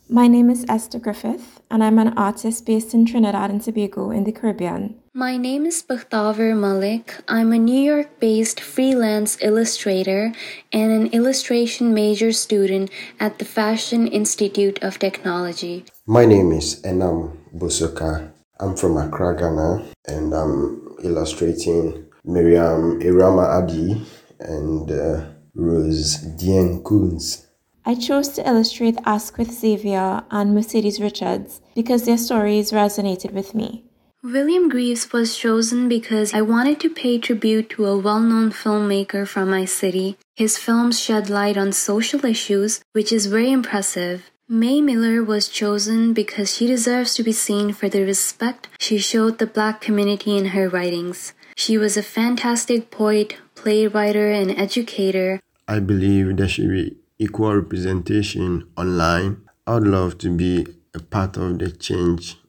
My name is Esther Griffith, and I'm an artist based in Trinidad and Tobago in the Caribbean. My name is Bakhtaver Malik. I'm a New York-based freelance illustrator and an illustration major student at the Fashion Institute of Technology. My name is Enam Busuka. I'm from Accra, Ghana, and I'm illustrating Miriam Irama Adi and Rose Dien Koons. I chose to illustrate Ask with Xavier and Mercedes Richards because their stories resonated with me. William Greaves was chosen because I wanted to pay tribute to a well-known filmmaker from my city. His films shed light on social issues, which is very impressive. Mae Miller was chosen because she deserves to be seen for the respect she showed the Black community in her writings. She was a fantastic poet, playwright, and educator. I believe there should be equal representation online. I would love to be a part of the change